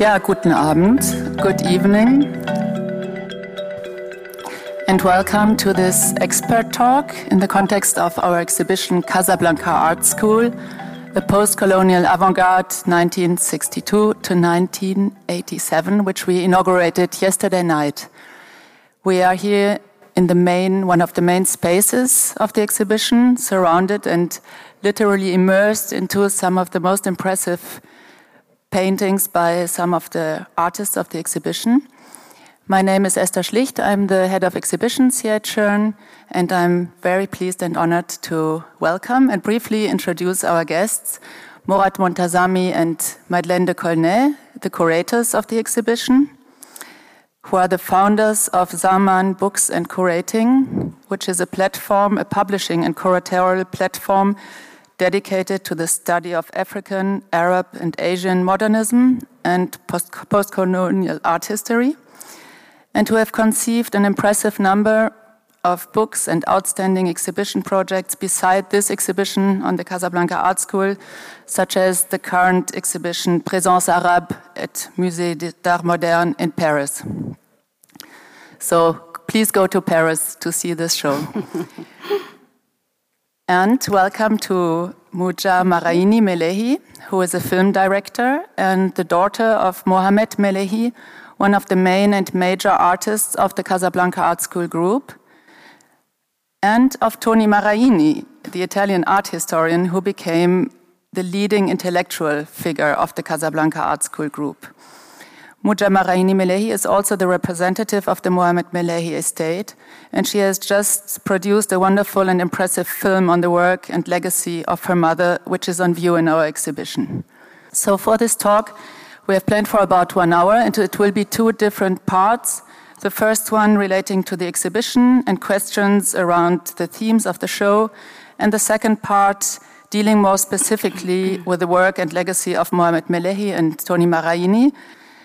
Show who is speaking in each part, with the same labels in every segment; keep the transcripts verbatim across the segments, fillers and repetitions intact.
Speaker 1: Ja, guten Abend, good evening, and welcome to this expert talk in the context of our exhibition Casablanca Art School, a post-colonial avant-garde nineteen sixty-two to nineteen eighty-seven, which we inaugurated yesterday night. We are here in the main, one of the main spaces of the exhibition, surrounded and literally immersed into some of the most impressive paintings by some of the artists of the exhibition. My name is Esther Schlicht. I'm the head of exhibitions here at Schirn, and I'm very pleased and honored to welcome and briefly introduce our guests, Mourad Montazami and Madeleine de Colnay, the curators of the exhibition, who are the founders of Zaman Books and Curating, which is a platform, a publishing and curatorial platform dedicated to the study of African, Arab, and Asian modernism and post- post-colonial art history, and who have conceived an impressive number of books and outstanding exhibition projects beside this exhibition on the Casablanca Art School, such as the current exhibition Présence Arabe at Musée d'Art Moderne in Paris. So please go to Paris to see this show. And welcome to Mouja Maraini Melehi, who is a film director and the daughter of Mohamed Melehi, one of the main and major artists of the Casablanca Art School group, and of Toni Maraini, the Italian art historian who became the leading intellectual figure of the Casablanca Art School group. Mouja Maraini Melehi is also the representative of the Mohamed Melehi estate, and she has just produced a wonderful and impressive film on the work and legacy of her mother, which is on view in our exhibition. So for this talk, we have planned for about one hour, and it will be two different parts. The first one relating to the exhibition and questions around the themes of the show, and the second part dealing more specifically with the work and legacy of Mohamed Melehi and Toni Maraini.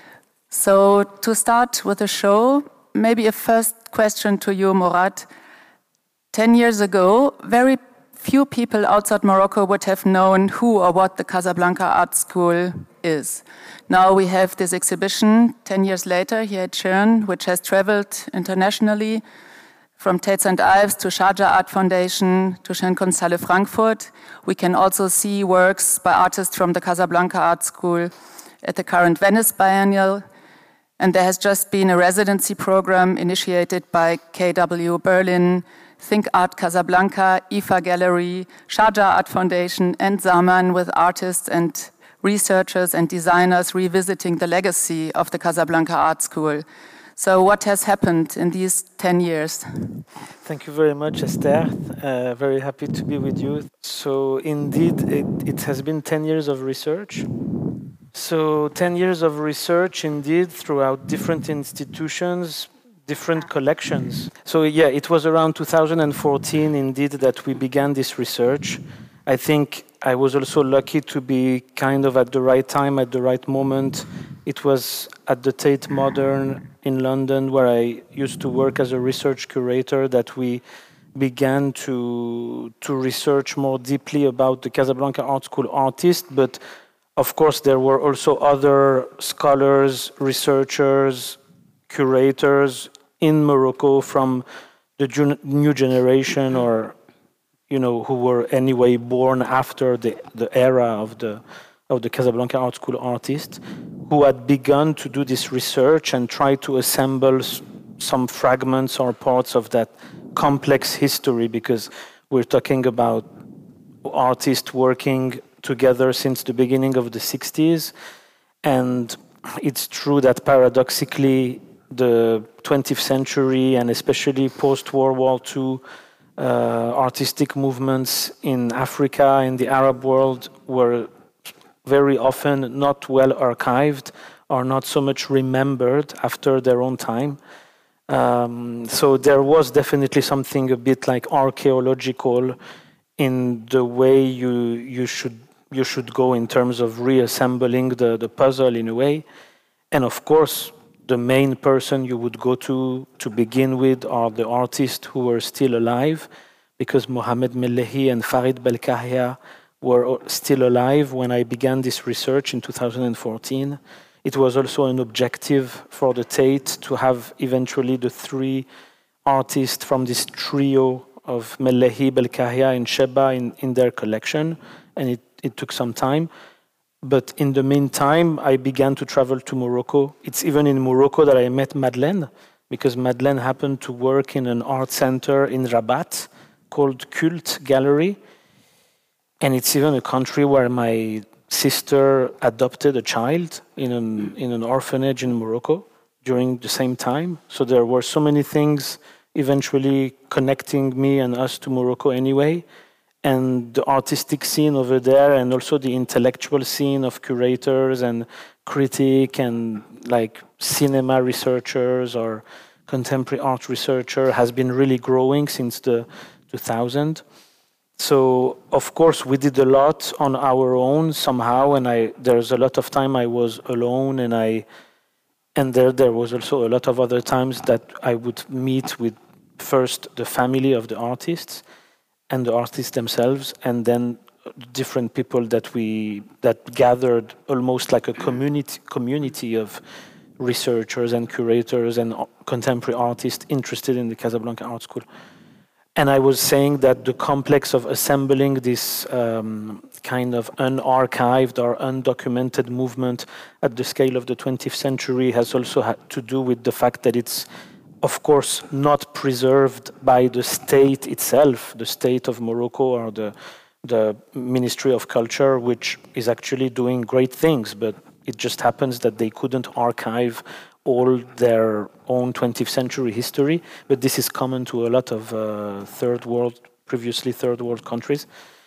Speaker 1: So to start with the show, maybe a first question to you, Mourad. Ten years ago, very few people outside Morocco would have known who or what the Casablanca Art School is. Now we have this exhibition ten years later here at Schirn, which has traveled internationally from Tate Saint Ives to Sharjah Art Foundation to Schenkungshalle Frankfurt. We can also see works by artists from the Casablanca Art School at the current Venice Biennial. And there has just been a residency program initiated by K W Berlin, Think Art Casablanca, I F A Gallery, Sharjah Art Foundation, and Zaman, with artists and researchers and designers revisiting the legacy of the Casablanca Art School. So what has happened in these ten years?
Speaker 2: Thank you very much, Esther. Uh, very happy to be with you. So indeed, it, it has been ten years of research. So ten years of research, indeed, throughout different institutions, different collections. So yeah, it was around two thousand fourteen, indeed, that we began this research. I think I was also lucky to be kind of at the right time, at the right moment. It was at the Tate Modern in London, where I used to work as a research curator, that we began to, to research more deeply about the Casablanca Art School artists, but of course, there were also other scholars, researchers, curators in Morocco from the jun- new generation, or you know, who were anyway born after the, the era of the of the Casablanca Art School artists, who had begun to do this research and try to assemble s- some fragments or parts of that complex history, because we're talking about artists working together since the beginning of the sixties. And it's true that paradoxically, the twentieth century and especially post-World War Two uh, artistic movements in Africa, in the Arab world, were very often not well archived or not so much remembered after their own time. Um, so there was definitely something a bit like archaeological in the way you you should you should go in terms of reassembling the, the puzzle in a way. And of course, the main person you would go to to begin with are the artists who were still alive, because Mohamed Melehi and Farid Belkahia were still alive when I began this research in two thousand fourteen. it was also an objective for the Tate to have eventually the three artists from this trio of Melehi, Belkahia, and Sheba in, in their collection, and it, it took some time. But in the meantime, I began to travel to Morocco. It's even in Morocco that I met Madeleine, because Madeleine happened to work in an art center in Rabat called Cult Gallery. And it's even a country where my sister adopted a child in an, in an orphanage in Morocco during the same time. So there were so many things eventually connecting me and us to Morocco anyway. And the artistic scene over there, and also the intellectual scene of curators and critic and like cinema researchers or contemporary art researcher, has been really growing since the two thousand. So of course we did a lot on our own somehow, and I there's a lot of time I was alone, and I and there there was also a lot of other times that I would meet with first the family of the artists and the artists themselves, and then different people that we that gathered almost like a community community of researchers and curators and contemporary artists interested in the Casablanca Art School. And I was saying that the complex of assembling this um, kind of unarchived or undocumented movement at the scale of the twentieth century has also had to do with the fact that it's, of course, not preserved by the state itself, the state of Morocco or the, the Ministry of Culture, which is actually doing great things, but it just happens that they couldn't archive all their own twentieth century history. But this is common to a lot of uh, third world, previously third world countries,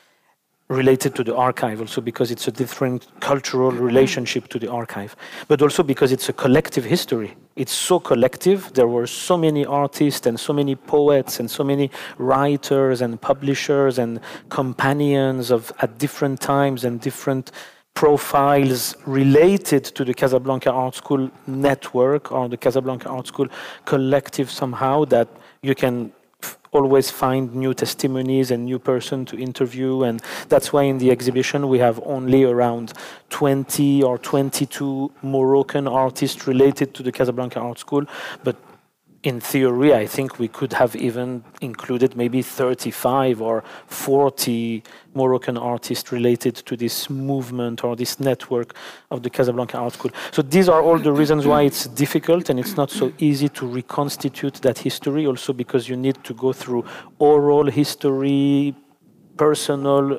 Speaker 2: related to the archive, also because it's a different cultural relationship to the archive, but also because it's a collective history. It's so collective. There were so many artists and so many poets and so many writers and publishers and companions of at different times and different profiles related to the Casablanca Art School network or the Casablanca Art School collective somehow, that you can always find new testimonies and new person to interview. And that's why in the exhibition we have only around twenty or twenty-two Moroccan artists related to the Casablanca Art School. But in theory, I think we could have even included maybe thirty-five or forty Moroccan artists related to this movement or this network of the Casablanca Art School. So these are all the reasons why it's difficult and it's not so easy to reconstitute that history, also because you need to go through oral history, personal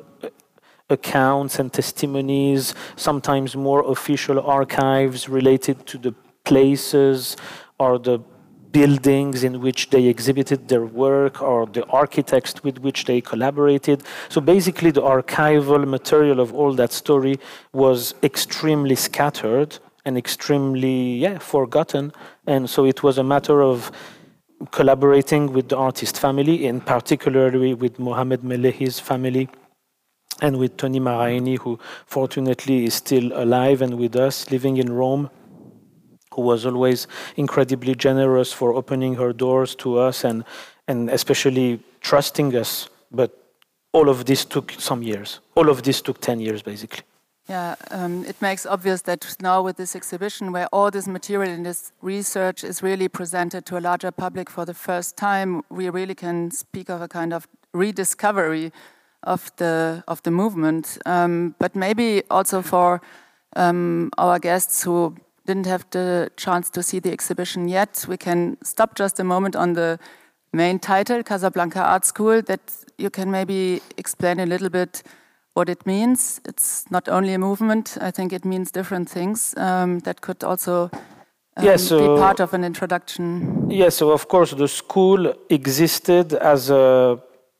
Speaker 2: accounts and testimonies, sometimes more official archives related to the places or the buildings in which they exhibited their work or the architects with which they collaborated. So basically the archival material of all that story was extremely scattered and extremely yeah, forgotten. And so it was a matter of collaborating with the artist family, and particularly with Mohamed Melehi's family and with Toni Maraini, who fortunately is still alive and with us, living in Rome, who was always incredibly generous for opening her doors to us and, and especially trusting us. But all of this took some years. All of this took ten years, basically.
Speaker 1: Yeah, um, it makes obvious that now with this exhibition, where all this material and this research is really presented to a larger public for the first time, we really can speak of a kind of rediscovery of the of the movement. Um, but maybe also for um, our guests who didn't have the chance to see the exhibition yet, we can stop just a moment on the main title, Casablanca Art School, that you can maybe explain a little bit what it means. It's not only a movement, I think it means different things um, that could also um, yeah, so, be part of an introduction.
Speaker 2: Yes, yeah, so of course the school existed as a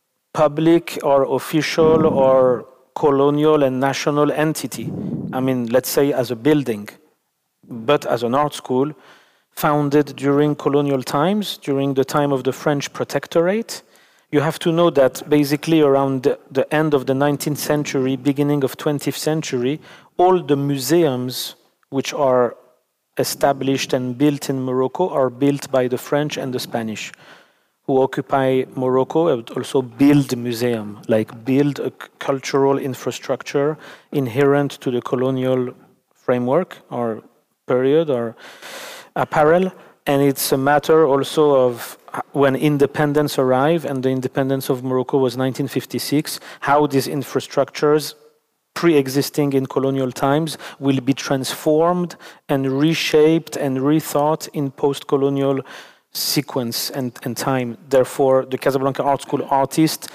Speaker 2: public or official or colonial and national entity. I mean, let's say as a building, but as an art school founded during colonial times, during the time of the French protectorate. You have to know that basically around the, the end of the nineteenth century, beginning of twentieth century, all the museums which are established and built in Morocco are built by the French and the Spanish, who occupy Morocco and also build a museum, like build a cultural infrastructure inherent to the colonial framework or period or apparel. And it's a matter also of when independence arrived, and the independence of Morocco was nineteen fifty-six, how these infrastructures pre-existing in colonial times will be transformed and reshaped and rethought in post-colonial sequence and, and time. Therefore, the Casablanca Art School artists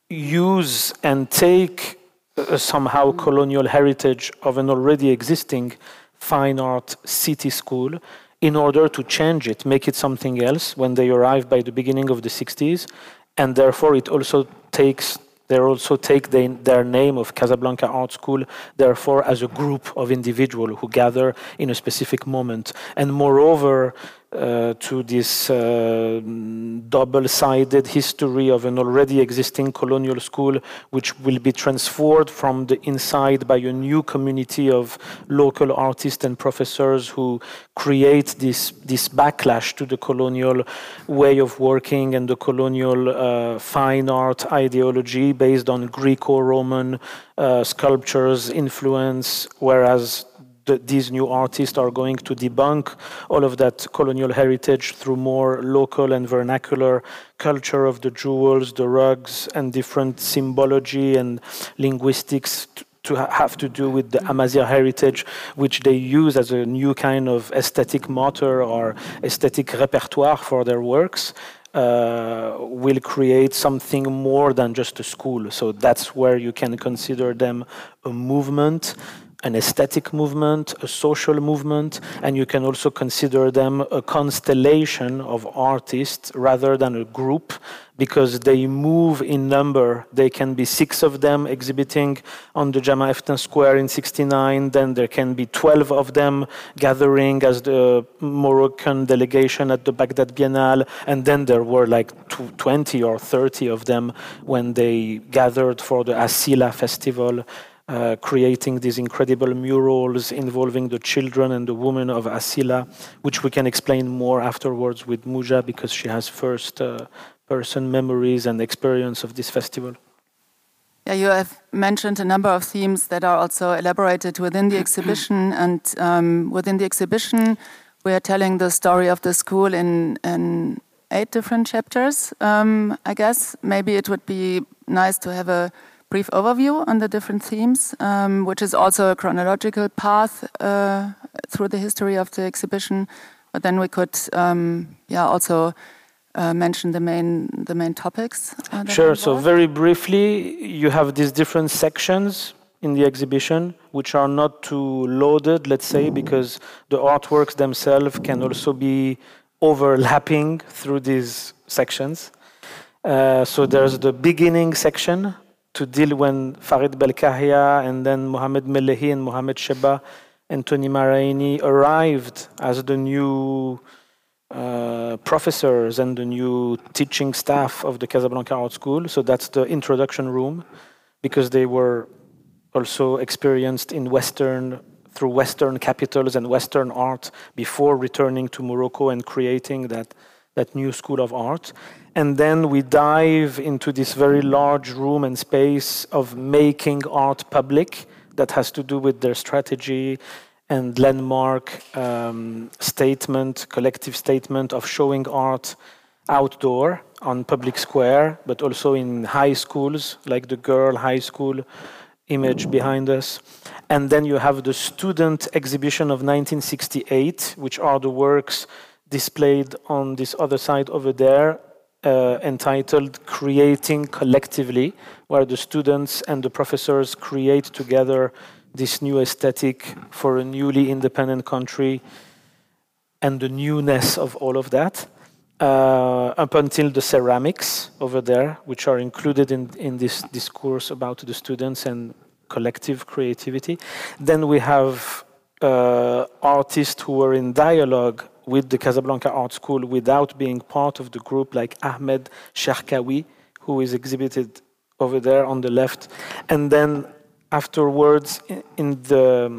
Speaker 2: use and take uh, somehow colonial heritage of an already existing fine art city school in order to change it, make it something else when they arrive by the beginning of the sixties. And therefore, it also takes They also take the, their name of Casablanca Art School, therefore, as a group of individuals who gather in a specific moment. And moreover, uh, to this uh, double-sided history of an already existing colonial school, which will be transformed from the inside by a new community of local artists and professors who create this, this backlash to the colonial way of working and the colonial uh, fine art ideology based on Greco-Roman uh, sculptures influence, whereas the, these new artists are going to debunk all of that colonial heritage through more local and vernacular culture of the jewels, the rugs, and different symbology and linguistics to ha have to do with the Amazigh heritage, which they use as a new kind of aesthetic motor or aesthetic repertoire for their works. Uh, will create something more than just a school. So that's where you can consider them a movement, an aesthetic movement, a social movement, and you can also consider them a constellation of artists rather than a group, because they move in number. They can be six of them exhibiting on the Jemaa Eftin Square in sixty-nine, then there can be twelve of them gathering as the Moroccan delegation at the Baghdad Biennale, and then there were like twenty or thirty of them when they gathered for the Asila festival, Uh, creating these incredible murals involving the children and the women of Asila, which we can explain more afterwards with Mouja, because she has first-person uh, memories and experience of this festival.
Speaker 1: Yeah, you have mentioned a number of themes that are also elaborated within the exhibition, and um, within the exhibition, we are telling the story of the school in, in eight different chapters, um, I guess. Maybe it would be nice to have a brief overview on the different themes, um, which is also a chronological path uh, through the history of the exhibition. But then we could, um, yeah, also uh, mention the main the main topics. Uh,
Speaker 2: sure. So very briefly, you have these different sections in the exhibition, which are not too loaded, let's say, because the artworks themselves can also be overlapping through these sections. Uh, so there's the beginning section, to deal when Farid Belkahia and then Mohamed Melehi and Mohamed Sheba and Tony Maraini arrived as the new uh, professors and the new teaching staff of the Casablanca Art School. So that's the introduction room, because they were also experienced in Western, through Western capitals and Western art before returning to Morocco and creating that that new school of art. And then we dive into this very large room and space of making art public that has to do with their strategy and landmark um, statement, collective statement of showing art outdoor on public square, but also in high schools, like the Girl High School image behind us. And then you have the student exhibition of nineteen sixty-eight, which are the works displayed on this other side over there, uh, entitled Creating Collectively, where the students and the professors create together this new aesthetic for a newly independent country and the newness of all of that, uh, up until the ceramics over there, which are included in, in this discourse about the students and collective creativity. Then we have uh, artists who were in dialogue with the Casablanca Art School without being part of the group, like Ahmed Sherkawi, who is exhibited over there on the left. And then afterwards, in the,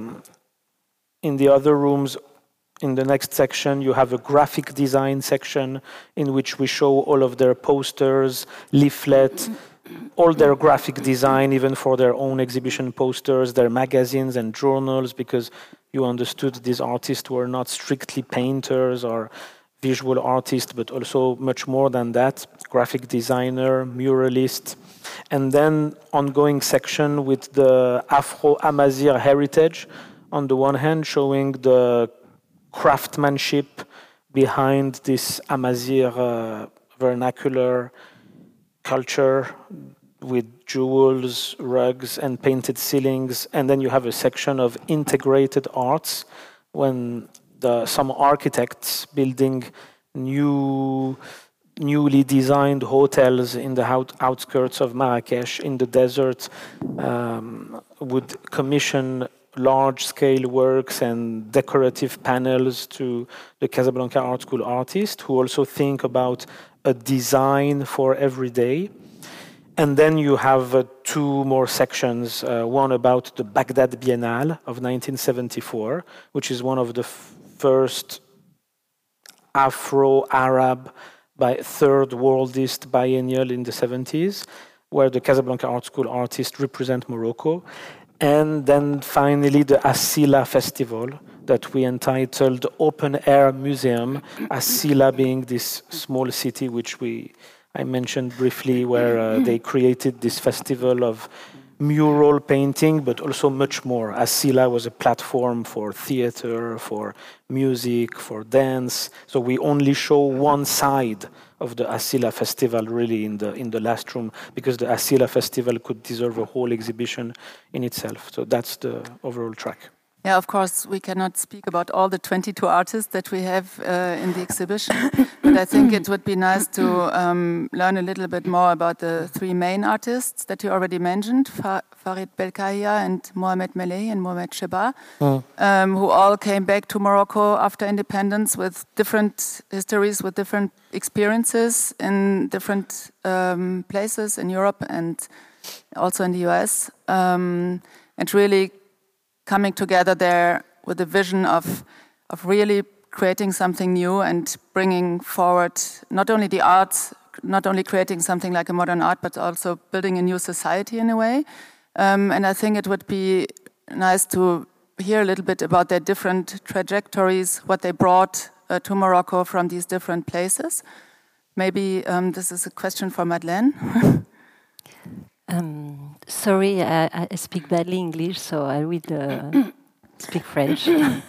Speaker 2: in the other rooms, in the next section, you have a graphic design section in which we show all of their posters, leaflet, all their graphic design, even for their own exhibition posters, their magazines and journals, because you understood these artists were not strictly painters or visual artists, but also much more than that, graphic designer, muralist, and then ongoing section with the Afro-Amazigh heritage, on the one hand showing the craftsmanship behind this Amazigh uh, vernacular culture with jewels, rugs, and painted ceilings. And then you have a section of integrated arts when the, some architects building new, newly designed hotels in the out, outskirts of Marrakesh in the desert um, would commission large-scale works and decorative panels to the Casablanca Art School artists who also think about a design for every day. And then you have uh, two more sections, uh, one about the Baghdad Biennale of nineteen seventy-four, which is one of the f- first Afro-Arab by third worldist biennial in the seventies, where the Casablanca Art School artists represent Morocco. And then finally the Asila Festival that we entitled Open Air Museum, Asila being this small city which we I mentioned briefly, where uh, they created this festival of mural painting, but also much more. Asila was a platform for theater, for music, for dance. So we only show one side of the Asila Festival really in the in the last room, because the Asila Festival could deserve a whole exhibition in itself. So that's the overall track.
Speaker 1: Yeah, of course, we cannot speak about all the twenty-two artists that we have uh, in the exhibition, but I think it would be nice to um, learn a little bit more about the three main artists that you already mentioned, Fa- Farid Belkaya and Mohamed Melehi and Mohamed Cheba, mm. um, who all came back to Morocco after independence with different histories, with different experiences in different um, places in Europe and also in the U S, um, and really coming together there with a vision of of really creating something new and bringing forward not only the arts, not only creating something like a modern art, but also building a new society in a way. Um, and I think it would be nice to hear a little bit about their different trajectories, what they brought uh, to Morocco from these different places. Maybe um, this is a question for Madeleine.
Speaker 3: Um, sorry, I, I speak badly English, so I will uh, speak French.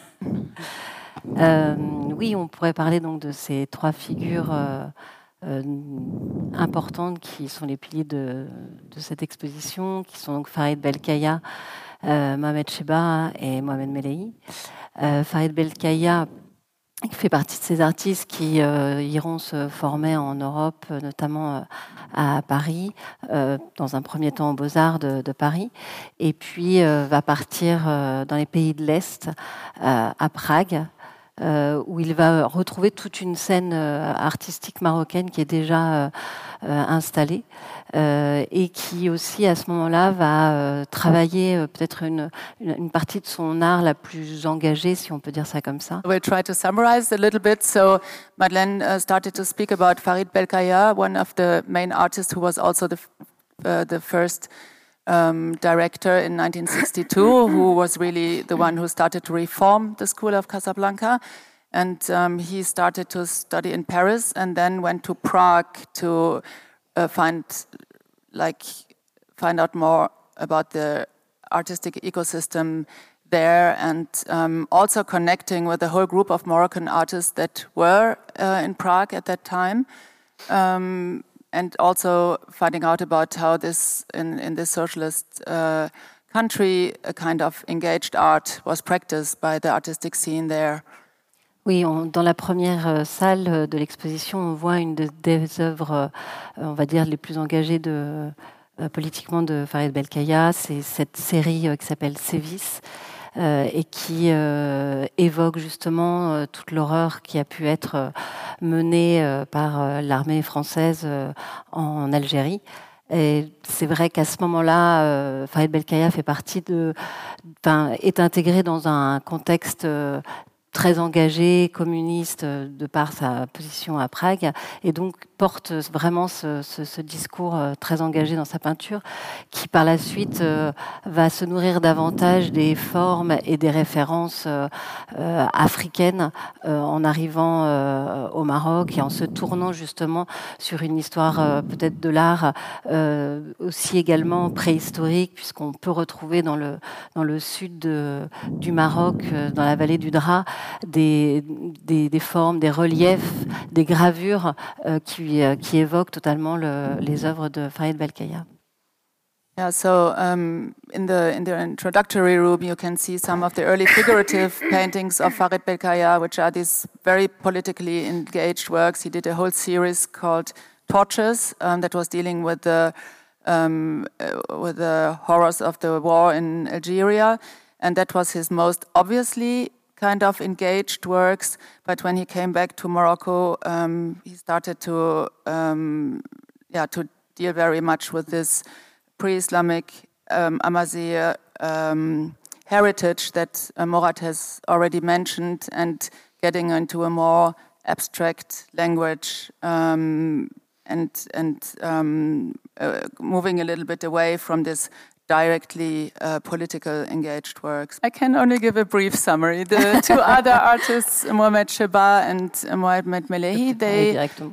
Speaker 3: euh, oui, on pourrait parler donc de ces trois figures euh, euh, importantes qui sont les piliers de, de cette exposition, qui sont donc Farid Belkaya, euh, Mohamed Cheba et Mohamed Melehi. Euh, Farid Belkaya Il fait partie de ces artistes qui euh, iront se former en Europe, notamment euh, à Paris, euh, dans un premier temps aux Beaux-Arts de, de Paris, et puis euh, va partir euh, dans les pays de l'Est, euh, à Prague, euh, où il va retrouver toute une scène euh, artistique marocaine qui est déjà euh, euh, installée, euh, et qui aussi à ce moment-là va euh, travailler euh, peut-être une, une, une partie de son art la plus engagée, si on peut dire ça comme ça.
Speaker 1: We'll try to summarize a little bit. So Madeleine uh, started to speak about Farid Belkaya, one of the main artists who was also the, uh, the first um, director in nineteen sixty-two, who was really the one who started to reform the school of Casablanca. And um, he started to study in Paris and then went to Prague to uh, find, like, find out more about the artistic ecosystem there, and um, also connecting with a whole group of Moroccan artists that were uh, in Prague at that time, um, and also finding out about how this, in, in this socialist uh, country, a kind of engaged art was practiced by the artistic scene there.
Speaker 3: Oui, on, dans la première salle de l'exposition, on voit une de, des œuvres, euh, on va dire, les plus engagées de, euh, politiquement de Farid Belkaya. C'est cette série euh, qui s'appelle Sévices euh, et qui euh, évoque justement euh, toute l'horreur qui a pu être euh, menée euh, par euh, l'armée française euh, en Algérie. Et c'est vrai qu'à ce moment-là, euh, Farid Belkaya fait partie de, enfin, est intégré dans un contexte euh, très engagé, communiste, de par sa position à Prague, et donc porte vraiment ce, ce, ce discours très engagé dans sa peinture, qui par la suite euh, va se nourrir davantage des formes et des références euh, euh, africaines euh, en arrivant euh, au Maroc et en se tournant justement sur une histoire euh, peut-être de l'art euh, aussi également préhistorique, puisqu'on peut retrouver dans le, dans le sud de, du Maroc, euh, dans la vallée du Dra, des, des, des formes, des reliefs, des gravures euh, qui, euh, qui évoquent totalement le, les œuvres de Farid Belkaya.
Speaker 1: Yeah, so um, in the in the introductory room, you can see some of the early figurative paintings of Farid Belkaya, which are these very politically engaged works. He did a whole series called Torches um, that was dealing with the um, uh, with the horrors of the war in Algeria, and that was his most obviously kind of engaged works. But when he came back to Morocco, um, he started to um, yeah to deal very much with this pre-Islamic um, Amazigh um, heritage that uh, Mourad has already mentioned, and getting into a more abstract language um, and and um, uh, moving a little bit away from this directly uh, political engaged works. I can only give a brief summary. The two other artists, Mohamed Chebba and Mohamed Melehi, they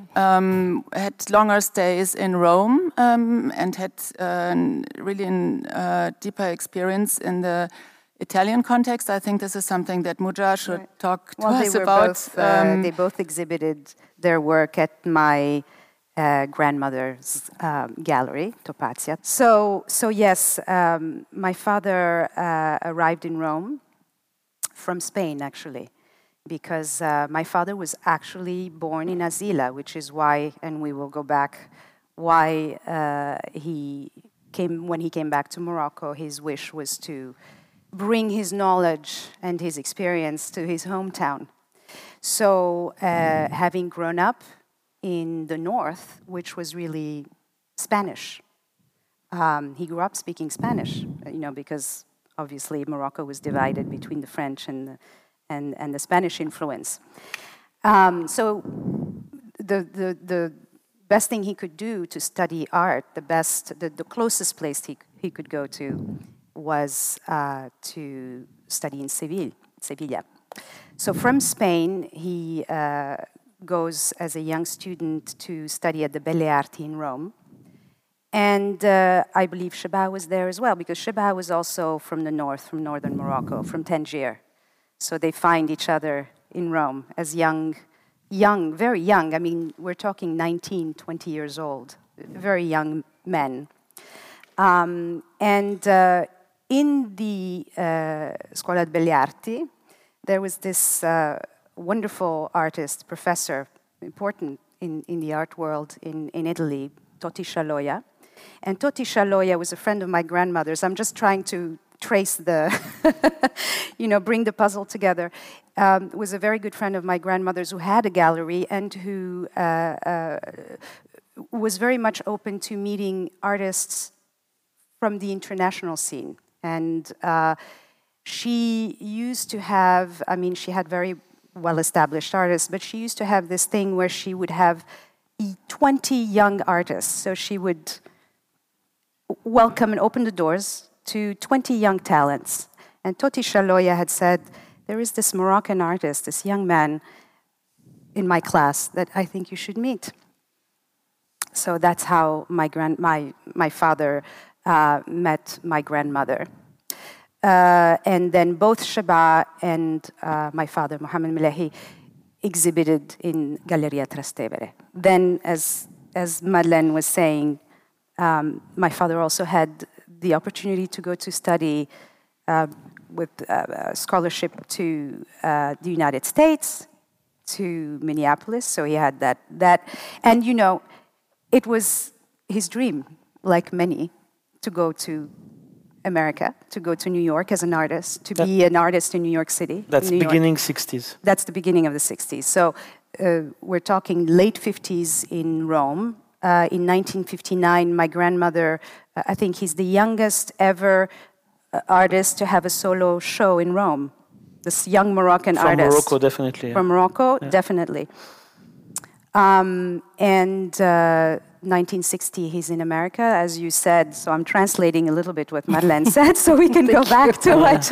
Speaker 1: um, had longer stays in Rome um, and had uh, really a uh, deeper experience in the Italian context. I think this is something that Muja should right. talk to
Speaker 4: well,
Speaker 1: us
Speaker 4: they were
Speaker 1: about.
Speaker 4: Both, uh, um, they both exhibited their work at my Uh, grandmother's um, gallery, Topazia. So, so yes, um, my father uh, arrived in Rome from Spain, actually, because uh, my father was actually born in Azila, which is why, and we will go back, why uh, he came, when he came back to Morocco, his wish was to bring his knowledge and his experience to his hometown. So, uh, having grown up in the north, which was really Spanish. Um, he grew up speaking Spanish, you know, because obviously Morocco was divided between the French and the, and, and the Spanish influence. Um, so the, the, the best thing he could do to study art, the best, the, the closest place he, he could go to was uh, to study in Seville, Sevilla. So from Spain, he uh, goes as a young student to study at the Belle Arti in Rome. And uh, I believe Chebba was there as well, because Chebba was also from the north, from northern Morocco, from Tangier. So they find each other in Rome as young, young, very young. I mean, we're talking nineteen, twenty years old, very young men. Um, and uh, in the uh, Scuola di Belle Arti, there was this uh, wonderful artist, professor, important in, in the art world in, in Italy, Toti Scialoia. And Toti Scialoia was a friend of my grandmother's. I'm just trying to trace the, you know, bring the puzzle together. Um, was a very good friend of my grandmother's who had a gallery and who uh, uh, was very much open to meeting artists from the international scene. And uh, she used to have, I mean, she had very well-established artists, but she used to have this thing where she would have twenty young artists. So she would welcome and open the doors to twenty young talents. And Toti Scialoia had said, there is this Moroccan artist, this young man in my class that I think you should meet. So that's how my, grand, my, my father uh, met my grandmother. Uh, and then both Chebba and uh, my father, Mohamed Melehi, exhibited in Galleria Trastevere. Then, as, as Madeleine was saying, um, my father also had the opportunity to go to study uh, with uh, a scholarship to uh, the United States, to Minneapolis. So he had that, that. And, you know, it was his dream, like many, to go to America, to go to New York as an artist, to that, be an artist in New York City.
Speaker 2: That's
Speaker 4: New
Speaker 2: beginning
Speaker 4: York.
Speaker 2: sixties.
Speaker 4: That's the beginning of the sixties. So uh, we're talking late fifties in Rome. Uh, in nineteen fifty-nine, my grandmother, uh, I think he's the youngest ever uh, artist to have a solo show in Rome. this young Moroccan
Speaker 2: From
Speaker 4: artist.
Speaker 2: Morocco, definitely. Yeah.
Speaker 4: From Morocco,
Speaker 2: Yeah.
Speaker 4: definitely. Um, and uh, nineteen sixty, he's in America, as you said. So I'm translating a little bit what Madeleine said, so we can go back to what.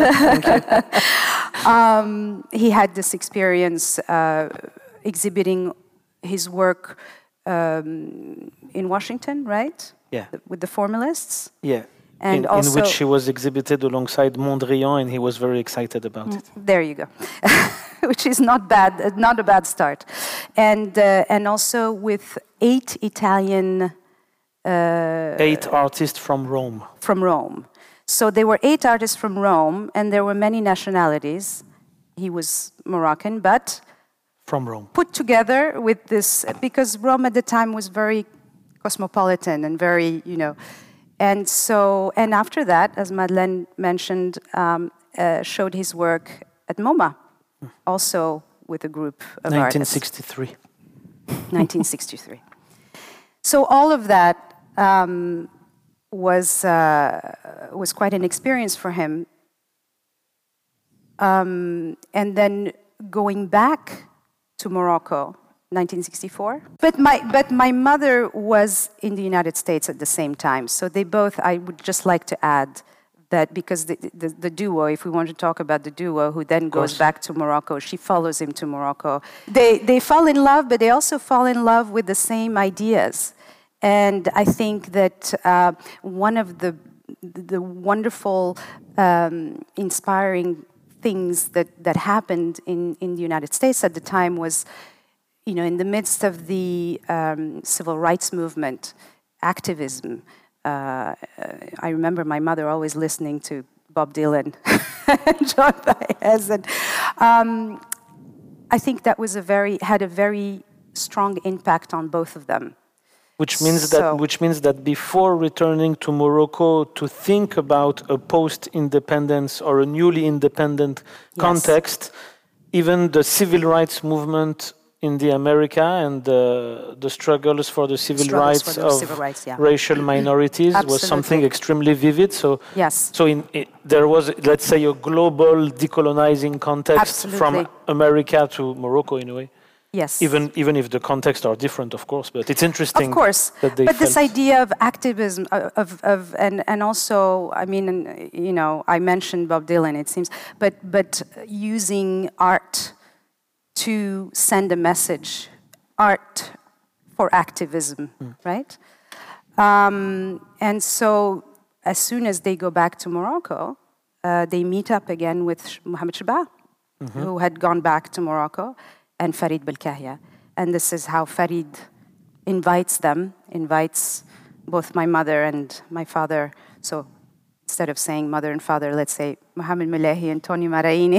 Speaker 4: um, he had this experience uh, exhibiting his work um, in Washington, right?
Speaker 2: Yeah.
Speaker 4: With the formalists.
Speaker 2: Yeah.
Speaker 4: And
Speaker 2: in,
Speaker 4: also,
Speaker 2: in which he was exhibited alongside Mondrian, and he was very excited about it.
Speaker 4: There you go, which is not bad, not a bad start, and uh, and also with eight Italian, uh,
Speaker 2: eight artists from Rome.
Speaker 4: From Rome, so there were eight artists from Rome, and there were many nationalities. He was Moroccan, but
Speaker 2: from Rome,
Speaker 4: put together with this because Rome at the time was very cosmopolitan and very, you know. And so, and after that, as Madeleine mentioned, um, uh, showed his work at MoMA, also with a group of
Speaker 2: nineteen sixty-three.
Speaker 4: artists. nineteen sixty-three. So all of that um, was uh, was quite an experience for him. Um, and then going back to Morocco. nineteen sixty-four. But my, but my mother was in the United States at the same time. So they both, I would just like to add that because the, the, the duo, if we want to talk about the duo, who then goes back to Morocco, she follows him to Morocco. They, they fall in love, but they also fall in love with the same ideas. And I think that uh, one of the, the wonderful, um, inspiring things that, that happened in, in the United States at the time was, you know, in the midst of the um, civil rights movement, activism, uh, I remember my mother always listening to Bob Dylan and John Baez. And um, I think that was a very, had a very strong impact on both of them.
Speaker 2: Which means
Speaker 4: so,
Speaker 2: that, which means that before returning to Morocco to think about a post-independence or a newly independent yes. context, even the civil rights movement in the America and uh, the struggles for the civil
Speaker 4: struggles
Speaker 2: rights
Speaker 4: for the
Speaker 2: of
Speaker 4: civil rights, yeah.
Speaker 2: racial minorities was something extremely vivid. So,
Speaker 4: yes.
Speaker 2: so in, it, there was, let's say, a global decolonizing context
Speaker 4: Absolutely.
Speaker 2: from America to Morocco in a way.
Speaker 4: Yes.
Speaker 2: Even even if the contexts are different, of course, but it's interesting.
Speaker 4: Of course,
Speaker 2: that they
Speaker 4: but this
Speaker 2: felt
Speaker 4: idea of activism, of of and and also, I mean, you know, I mentioned Bob Dylan. It seems, but but using art to send a message, art for activism, mm. right? Um, and so, as soon as they go back to Morocco, uh, they meet up again with Mohamed Chebba, mm-hmm. who had gone back to Morocco, and Farid Belkahia. And this is how Farid invites them, invites both my mother and my father. So instead of saying mother and father, let's say Mohamed Melehi and Tony Maraini,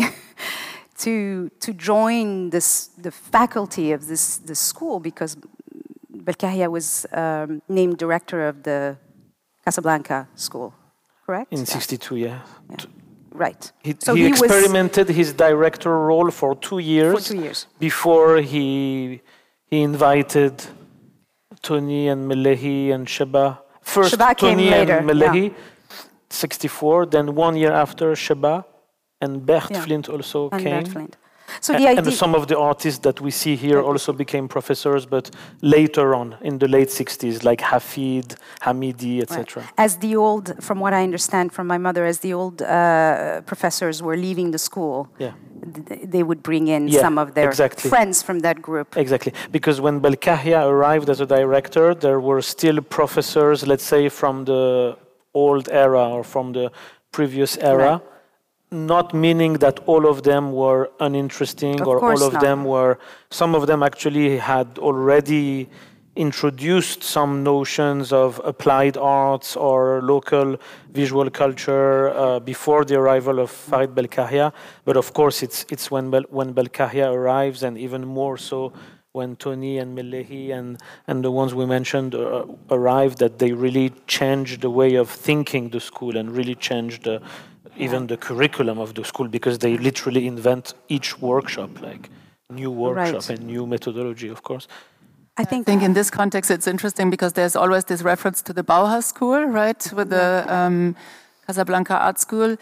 Speaker 4: to to join this the faculty of this, this school, because Belkahia was um, named director of the Casablanca school, correct?
Speaker 2: In sixty-two, yeah.
Speaker 4: yeah. Right.
Speaker 2: He,
Speaker 4: so
Speaker 2: he,
Speaker 4: he
Speaker 2: experimented his director role for two years.
Speaker 4: For two years.
Speaker 2: Before he he invited Tony and Melehi and Chebba. First
Speaker 4: Chebba
Speaker 2: Tony
Speaker 4: came later,
Speaker 2: and Melehi,
Speaker 4: yeah.
Speaker 2: sixty-four. Then one year after, Chebba and Bert
Speaker 4: yeah.
Speaker 2: Flint also
Speaker 4: and
Speaker 2: came.
Speaker 4: Bert Flint. So
Speaker 2: and,
Speaker 4: the idea,
Speaker 2: and some of the artists that we see here also became professors, but later on, in the late sixties, like Hafid, Hamidi, et cetera.
Speaker 4: Right. As the old, from what I understand from my mother, as the old uh, professors were leaving the school,
Speaker 2: yeah.
Speaker 4: th- they would bring in
Speaker 2: yeah,
Speaker 4: some of their
Speaker 2: exactly.
Speaker 4: friends from that group.
Speaker 2: Exactly, because when Belkahia arrived as a director, there were still professors, let's say, from the old era or from the previous era. Right. Not meaning that all of them were uninteresting
Speaker 4: of
Speaker 2: or all of
Speaker 4: not.
Speaker 2: them were, some of them actually had already introduced some notions of applied arts or local visual culture uh, before the arrival of Farid Belkahia. But of course, it's it's when Bel- when Belkahia arrives, and even more so when Tony and Melehi and, and the ones we mentioned uh, arrived, that they really changed the way of thinking the school and really changed the even the curriculum of the school, because they literally invent each workshop, like new workshop
Speaker 4: right.
Speaker 2: and new methodology, of course.
Speaker 4: I think,
Speaker 1: I think in this context it's interesting because there's always this reference to the Bauhaus School, right, with the um, Casablanca Art School.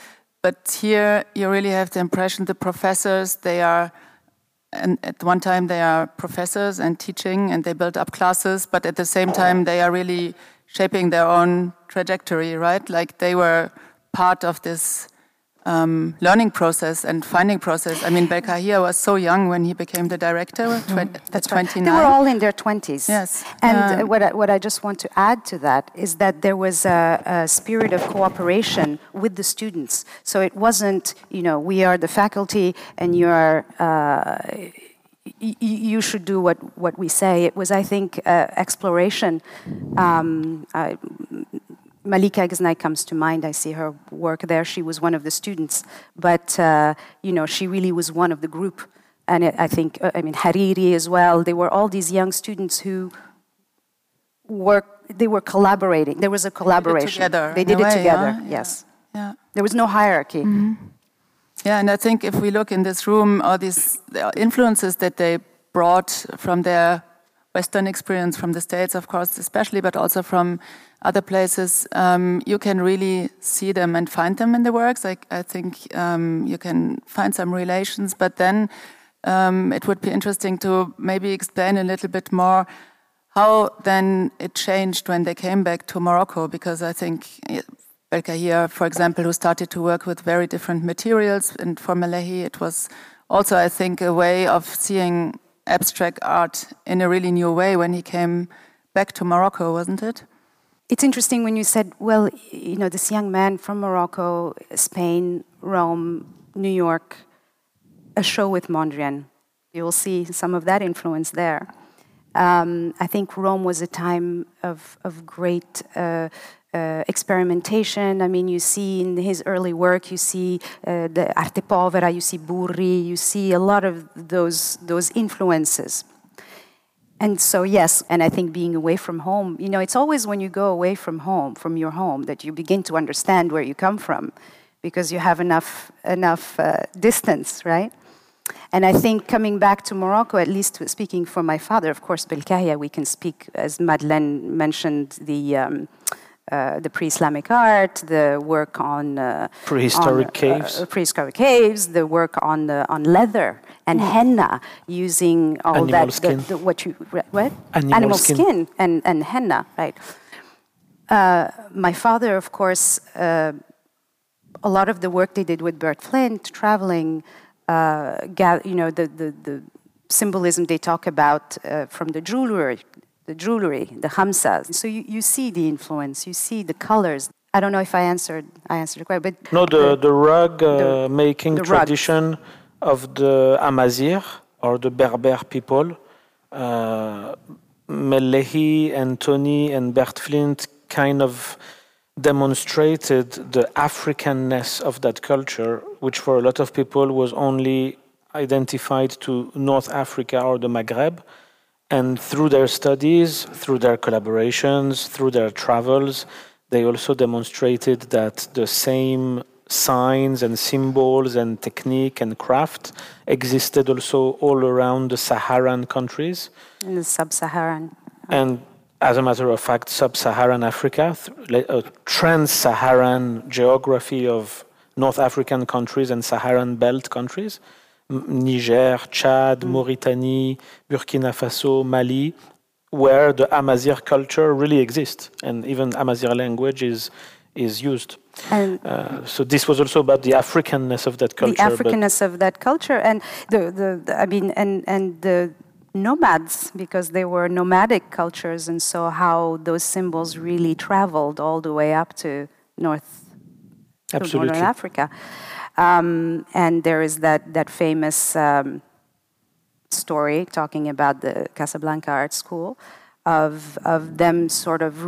Speaker 1: but here you really have the impression the professors, they are, and at one time they are professors and teaching and they build up classes, but at the same time they are really shaping their own trajectory, right? Like they were part of this um, learning process and finding process. I mean, Belkahia was so young when he became the director, mm-hmm.
Speaker 4: That's
Speaker 1: twenty-nine.
Speaker 4: Right. They were all in their twenties.
Speaker 1: Yes.
Speaker 4: And
Speaker 1: uh,
Speaker 4: what, I, what I just want to add to that is that there was a, a spirit of cooperation with the students. So it wasn't, you know, we are the faculty and you are... Uh, y- you should do what, what we say. It was, I think, uh, exploration. Um, I, Malika Ghaznavi comes to mind. I see her work there. She was one of the students, but uh, you know, she really was one of the group. And it, I think, uh, I mean, Hariri as well. They were all these young students who were they were collaborating. There was a collaboration.
Speaker 1: They did it together.
Speaker 4: They did it
Speaker 1: way,
Speaker 4: together.
Speaker 1: Yeah?
Speaker 4: Yes.
Speaker 1: Yeah.
Speaker 4: There was no hierarchy.
Speaker 1: Mm-hmm. Yeah, and I think if we look in this room, all these influences that they brought from their Western experience, from the States, of course, especially, but also from other places, um, you can really see them and find them in the works. I, I think um, you can find some relations, but then um, it would be interesting to maybe explain a little bit more how then it changed when they came back to Morocco, because I think Belkahia, for example, who started to work with very different materials, and for Melehi it was also, I think, a way of seeing abstract art in a really new way when he came back to Morocco, wasn't it?
Speaker 4: It's interesting when you said, well, you know, this young man from Morocco, Spain, Rome, New York, a show with Mondrian. You'll see some of that influence there. Um, I think Rome was a time of, of great uh, uh, experimentation. I mean, you see in his early work, you see uh, the Arte Povera, you see Burri, you see a lot of those, those influences. And so, yes, and I think being away from home, you know, it's always when you go away from home, from your home, that you begin to understand where you come from, because you have enough, enough uh, distance, right? And I think coming back to Morocco, at least speaking for my father, of course, Belkahia, we can speak, as Madeleine mentioned, the um, uh, the pre-Islamic art, the work on uh,
Speaker 2: prehistoric
Speaker 4: on,
Speaker 2: caves,
Speaker 4: uh, prehistoric caves, the work on uh, on leather and mm. henna, using all
Speaker 2: animal
Speaker 4: that
Speaker 2: skin.
Speaker 4: The, the, what you what
Speaker 2: animal,
Speaker 4: animal
Speaker 2: skin.
Speaker 4: skin, and and henna, right? Uh, my father, of course, uh, a lot of the work they did with Bert Flint, traveling. Uh, you know, the, the, the symbolism they talk about uh, from the jewelry, the jewelry, the hamsas. So you, you see the influence, you see the colors. I don't know if I answered I answered the question, but
Speaker 2: no, the the rug uh,
Speaker 4: the,
Speaker 2: making
Speaker 4: the
Speaker 2: tradition
Speaker 4: rug.
Speaker 2: of the Amazigh or the Berber people. Uh, Melehi and Tony and Bert Flint kind of demonstrated the Africanness of that culture, which for a lot of people was only identified to North Africa or the Maghreb. And through their studies, through their collaborations, through their travels, they also demonstrated that the same signs and symbols and technique and craft existed also all around the Saharan countries.
Speaker 4: In the sub-Saharan.
Speaker 2: And as a matter of fact, sub-Saharan Africa, a trans-Saharan geography of North African countries and Saharan belt countries, Niger, Chad, mm. Mauritania, Burkina Faso, Mali, where the Amazigh culture really exists, and even Amazigh language is is used. And uh, so this was also about the Africanness of that culture.
Speaker 4: The Africanness of that culture, and the, the, the I mean, and and the nomads, because they were nomadic cultures, and so how those symbols really traveled all the way up to North, to Northern Africa. Um, and there is that that famous um, story talking about the Casablanca Art School of of them sort of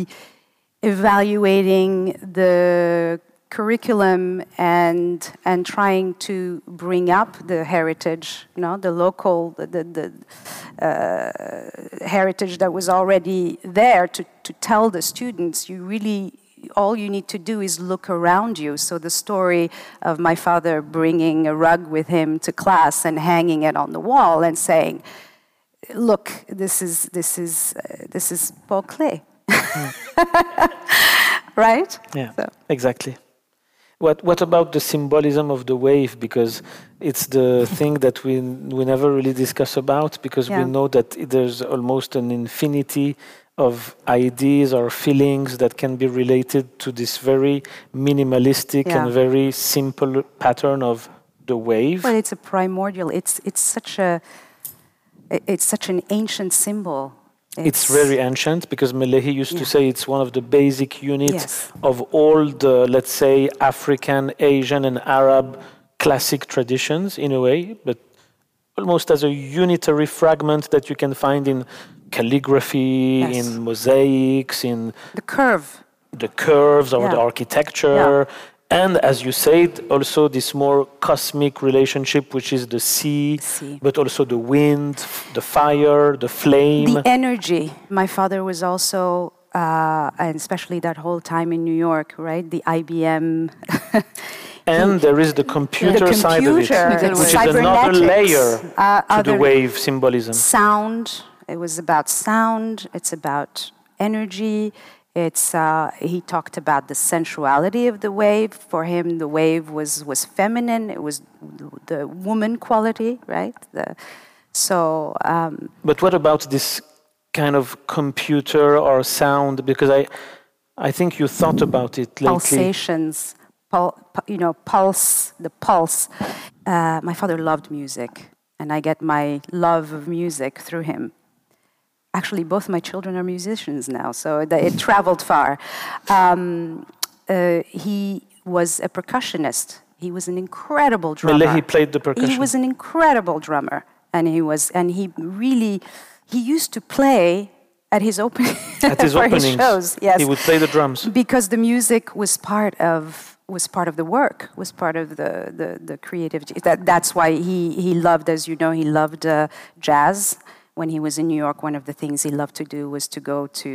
Speaker 4: re-evaluating the curriculum and and trying to bring up the heritage, you know, the local, the, the, the uh, heritage that was already there, to, to tell the students, you really, all you need to do is look around you. So the story of my father bringing a rug with him to class and hanging it on the wall and saying, look, this is, this is, uh, this is Paul Klee. Mm. Right?
Speaker 2: Yeah, so. Exactly. What What about the symbolism of the wave? Because it's the thing that we we never really discuss about. Because
Speaker 4: Yeah.
Speaker 2: we know that there's almost an infinity of ideas or feelings that can be related to this very minimalistic
Speaker 4: Yeah.
Speaker 2: and very simple pattern of the wave.
Speaker 4: Well, it's a primordial. It's it's such a it's such an ancient symbol.
Speaker 2: It's very ancient because Melehi used
Speaker 4: Yeah.
Speaker 2: to say it's one of the basic units
Speaker 4: Yes.
Speaker 2: of all the, let's say, African, Asian, and Arab classic traditions in a way, but almost as a unitary fragment that you can find in calligraphy,
Speaker 4: Yes.
Speaker 2: in mosaics, in
Speaker 4: the curve.
Speaker 2: the curves of
Speaker 4: Yeah.
Speaker 2: the architecture. And as you said, also this more cosmic relationship, which is the sea,
Speaker 4: Sea.
Speaker 2: but also the wind, the fire, the flame.
Speaker 4: The energy. My father was also, uh, and especially that whole time in New York, right? The I B M.
Speaker 2: And there is the computer,
Speaker 4: the
Speaker 2: side of it,
Speaker 4: computer,
Speaker 2: which is another
Speaker 4: cybernetics,
Speaker 2: layer
Speaker 4: uh,
Speaker 2: to the
Speaker 4: other
Speaker 2: wave symbolism.
Speaker 4: sound. It was about sound. It's about energy. It's uh, he talked about the sensuality of the wave. For him, the wave was was feminine. It was the woman quality, right? The, so. Um,
Speaker 2: But what about this kind of computer or sound? Because I, I think you thought about it lately.
Speaker 4: Pulsations, pul- pu- you know, pulse, the pulse. Uh, my father loved music, and I get my love of music through him. Actually, both my children are musicians now, so that it traveled far. Um, uh, he was a percussionist. He was an incredible drummer.
Speaker 2: Melehi played the percussion.
Speaker 4: He was an incredible drummer, and he was, and he really, he used to play at his open
Speaker 2: At his
Speaker 4: for
Speaker 2: openings,
Speaker 4: his shows. Yes,
Speaker 2: he would play the drums.
Speaker 4: because the music was part of was part of the work, was part of the the, the creativity. That that's why he he loved, as you know, he loved uh, jazz. When he was in New York, one of the things he loved to do was to go to,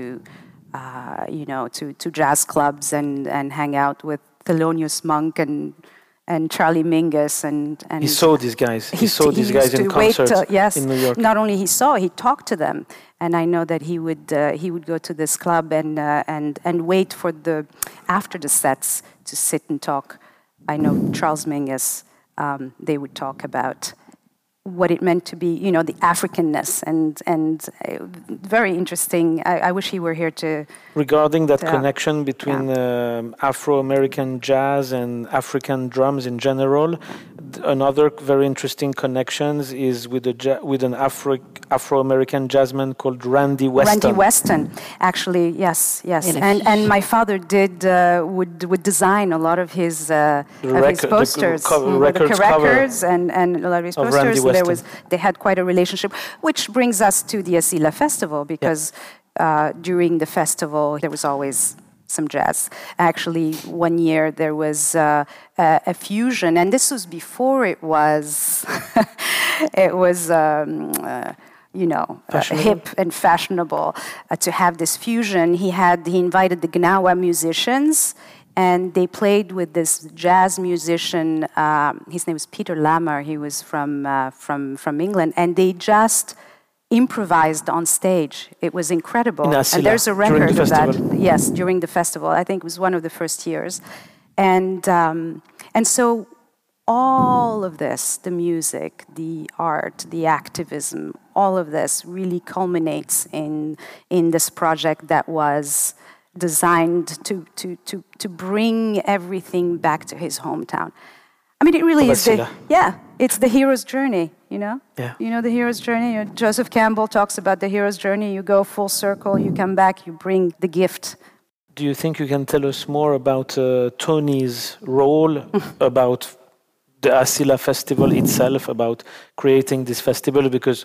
Speaker 4: uh, you know, to, to jazz clubs and, and hang out with Thelonious Monk and and Charlie Mingus and, and
Speaker 2: He saw these guys. He, saw these
Speaker 4: he
Speaker 2: guys
Speaker 4: used
Speaker 2: in
Speaker 4: to wait
Speaker 2: concert
Speaker 4: till- yes,
Speaker 2: in New York.
Speaker 4: Not only he saw, he talked to them, and I know that he would uh, he would go to this club and uh, and and wait for the after the sets to sit and talk. I know Charles Mingus. Um, they would talk about what it meant to be, you know, the Africanness, and and uh, very interesting. I, I wish he were here to.
Speaker 2: Regarding that
Speaker 4: Yeah.
Speaker 2: connection between um, Afro-American jazz and African drums in general, th- another very interesting connections is with a ja- with an Afro Afro-American jazzman called Randy Weston.
Speaker 4: Randy Weston, actually, yes, yes,
Speaker 3: Et la
Speaker 4: and
Speaker 3: fiche.
Speaker 4: and my father did uh, would would design a lot of his uh,
Speaker 2: The
Speaker 4: of his
Speaker 2: record- the
Speaker 4: posters,
Speaker 2: co-
Speaker 4: Mm,
Speaker 2: records
Speaker 4: the
Speaker 2: cover
Speaker 4: records, and and a lot of his
Speaker 2: of
Speaker 4: posters.
Speaker 2: Randy
Speaker 4: So there
Speaker 2: Weston.
Speaker 4: was they had quite a relationship, which brings us to the Asila Festival because uh, during the festival there was always some jazz. Actually, one year there was uh, a, a fusion, and this was before it was it was. Um, uh, you know, uh,
Speaker 2: Fashionable.
Speaker 4: hip and fashionable uh, to have this fusion. He had he invited the Gnawa musicians, and they played with this jazz musician. Um, his name was Peter Lammer. He was from uh, from from England, and they just improvised on stage. It was incredible.
Speaker 2: In
Speaker 4: And
Speaker 2: Asila,
Speaker 4: there's a
Speaker 2: during
Speaker 4: record
Speaker 2: the
Speaker 4: of that.
Speaker 2: festival.
Speaker 4: Yes, during the festival. I think it was one of the first years, and um, and so. All of this, the music, the art, the activism, all of this really culminates in, in this project that was designed to, to, to, to bring everything back to his hometown. I mean, it really
Speaker 2: Of
Speaker 4: is the,
Speaker 2: Asila.
Speaker 4: yeah, it's the hero's journey, you know?
Speaker 2: Yeah.
Speaker 4: You know the hero's journey? You know, Joseph Campbell talks about the hero's journey. You go full circle, you come back, you bring the gift.
Speaker 2: Do you think you can tell us more about uh, Tony's role, about the Asila Festival itself, about creating this festival? Because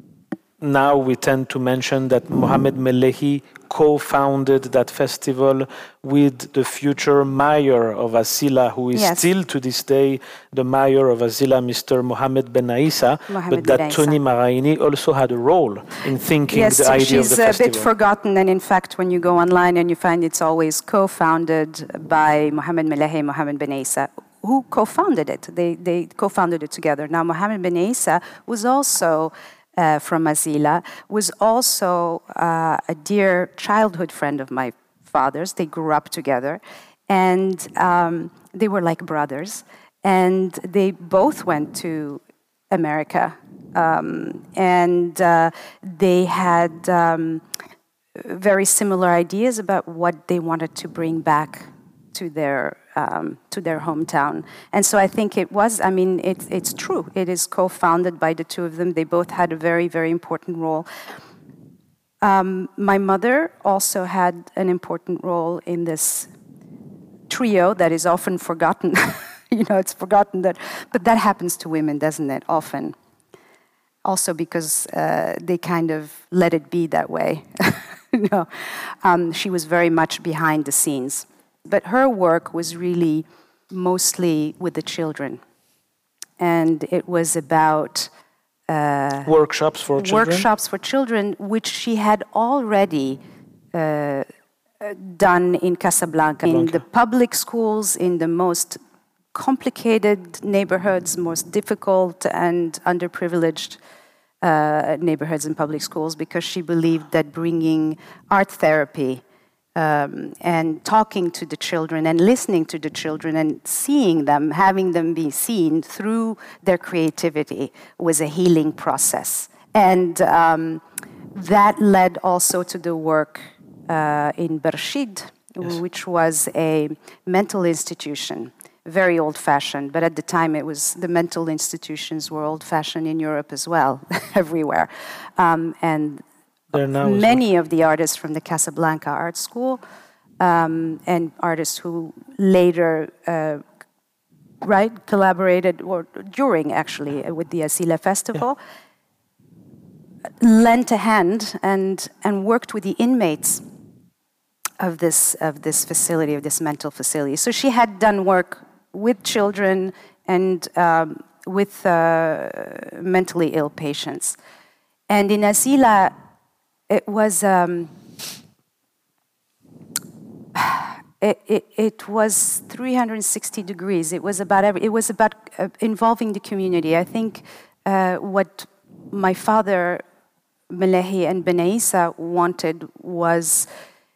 Speaker 2: now we tend to mention that Mohamed Melehi co-founded that festival with the future mayor of Asila, who is
Speaker 4: Yes.
Speaker 2: still to this day the mayor of Asila, Mister Mohamed Ben Aissa.
Speaker 4: Mohamed
Speaker 2: But that
Speaker 4: Ben Aissa.
Speaker 2: Tony Maraini also had a role in thinking
Speaker 4: Yes,
Speaker 2: the idea
Speaker 4: she's
Speaker 2: of the
Speaker 4: a
Speaker 2: festival.
Speaker 4: bit forgotten, and in fact, when you go online and you find it's always co-founded by Mohamed Melehi and Mohamed Ben Aissa, who co-founded it. They, they co-founded it together. Now, Mohamed Ben Aissa was also uh, from Asila, was also uh, a dear childhood friend of my father's. They grew up together. and um, they were like brothers. And they both went to America, um, and uh, they had um, very similar ideas about what they wanted to bring back to their um, to their hometown. And so I think it was, I mean, it, it's true. It is co-founded by the two of them. They both had a very, very important role. Um, my mother also had an important role in this trio that is often forgotten. You know, it's forgotten that, but that happens to women, doesn't it, often? Also because uh, they kind of let it be that way. You know, um, she was very much behind the scenes. But her work was really mostly with the children. And it was about uh,
Speaker 2: workshops for children.
Speaker 4: Workshops for children, which she had already uh, done in Casablanca, in the public schools, in the most complicated neighborhoods, most difficult and underprivileged uh, neighborhoods and public schools, because she believed that bringing art therapy um, and talking to the children and listening to the children and seeing them, having them be seen through their creativity was a healing process. And um, that led also to the work uh, in Bershid, yes. which was a mental institution. Very old-fashioned, but at the time it was, the mental institutions were old-fashioned in Europe as well, everywhere. Um, and many well. of the artists from the Casablanca Art School um, and artists who later, uh, right, collaborated, or during actually, with the Asila Festival, yeah. lent a hand and, and worked with the inmates of this, of this facility, of this mental facility. So she had done work with children and um, with uh, mentally ill patients. And in Asila, it was um, it, it, it was three hundred sixty degrees. It was about every, it was about uh, involving the community. I think uh, what my father, Melehi, and Benaissa wanted was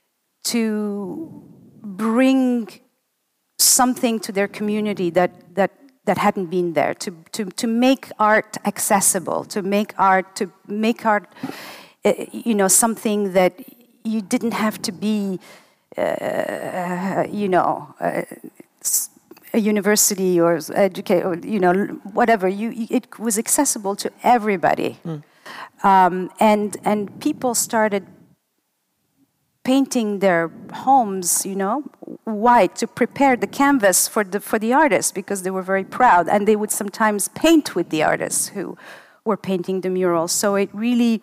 Speaker 4: to bring something to their community that, that, that hadn't been there, to, to, to make art accessible, to make art, to make art, uh, you know, something that you didn't have to be, uh, you know, uh, a university or educate, or, you know, whatever. You, it was accessible to everybody. Mm. Um, and, and people started painting their homes, you know, white to prepare the canvas for the for the artists, because they were very proud, and they would sometimes paint with the artists who were painting the murals. So it really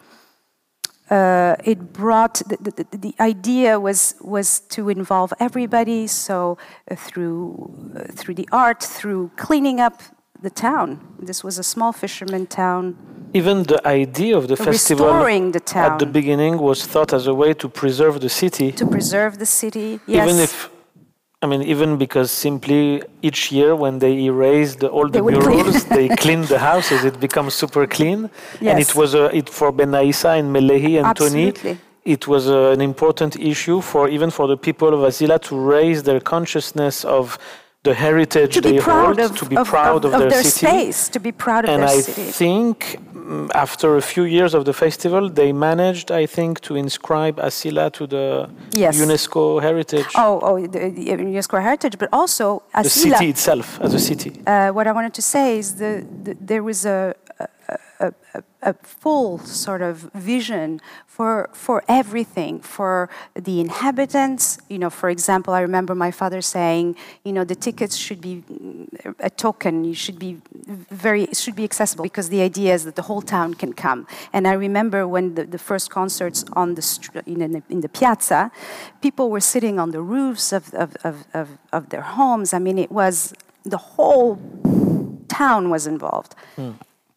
Speaker 4: uh, it brought the, the, the idea was was to involve everybody. So uh, through uh, through the art, through cleaning up the town. This was a small fisherman town.
Speaker 2: Even the idea of the festival
Speaker 4: the town.
Speaker 2: at the beginning was thought as a way to preserve the city.
Speaker 4: To preserve the city, yes.
Speaker 2: Even if, I mean, even because simply each year when they erased all the
Speaker 4: they
Speaker 2: murals, they cleaned the houses. It becomes super clean.
Speaker 4: Yes.
Speaker 2: And it was a, it for Benaissa and Melehi and
Speaker 4: Absolutely.
Speaker 2: Tony. It was a, an important issue for even for the people of Asila to raise their consciousness of the heritage
Speaker 4: to
Speaker 2: they hold,
Speaker 4: of,
Speaker 2: to be
Speaker 4: of,
Speaker 2: proud of,
Speaker 4: of,
Speaker 2: of
Speaker 4: their, their
Speaker 2: city.
Speaker 4: space, to be proud of
Speaker 2: and
Speaker 4: their
Speaker 2: I
Speaker 4: city.
Speaker 2: And I think um, after a few years of the festival, they managed, I think, to inscribe Asila to the
Speaker 4: yes.
Speaker 2: UNESCO heritage.
Speaker 4: Oh, oh, the, the UNESCO heritage, but also Asila.
Speaker 2: The city itself, as a city.
Speaker 4: Uh, what I wanted to say is the, the there was a, a, a, a, a full sort of vision for for everything, for the inhabitants. You know, for example, I remember my father saying, you know, the tickets should be a token. You should be very, it should be accessible, because the idea is that the whole town can come. And I remember when the, the first concerts on the in, in, the, in the piazza, people were sitting on the roofs of of, of of of their homes. I mean, it was the whole town was involved. Hmm.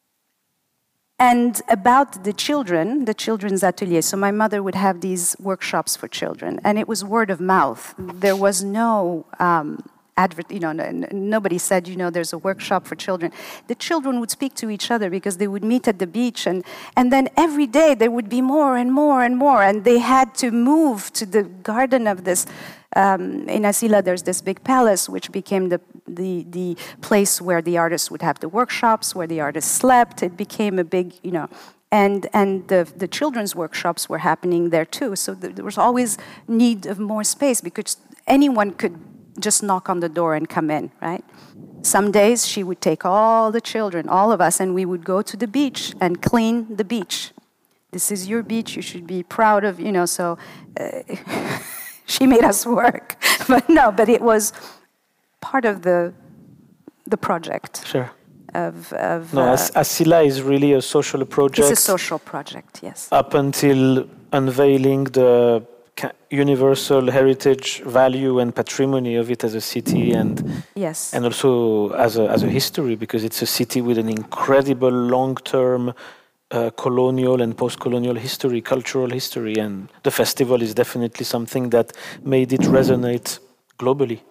Speaker 4: And about the children, the children's atelier. So my mother would have these workshops for children, and it was word of mouth. There was no um, advert, you know, n- nobody said, you know, there's a workshop for children. The children would speak to each other because they would meet at the beach, and, and then every day there would be more and more and more, and they had to move to the garden of this. Um, in Asila, there's this big palace, which became the, the the place where the artists would have the workshops, where the artists slept. It became a big, you know, and and the the children's workshops were happening there too. So th- there was always need of more space because anyone could just knock on the door and come in, right? Some days she would take all the children, all of us, and we would go to the beach and clean the beach. This is your beach. You should be proud of, you know. So. Uh, She made us work, but no, but it was part of the the project.
Speaker 2: Sure.
Speaker 4: Of, of
Speaker 2: no,
Speaker 4: uh,
Speaker 2: As- Asila is really a social project.
Speaker 4: It's a social project, yes.
Speaker 2: Up until unveiling the ca- universal heritage value and patrimony of it as a city, and
Speaker 4: yes,
Speaker 2: and also as a as a history, because it's a city with an incredible long-term. Uh, colonial and post-colonial history, cultural history, and the festival is definitely something that made it resonate globally.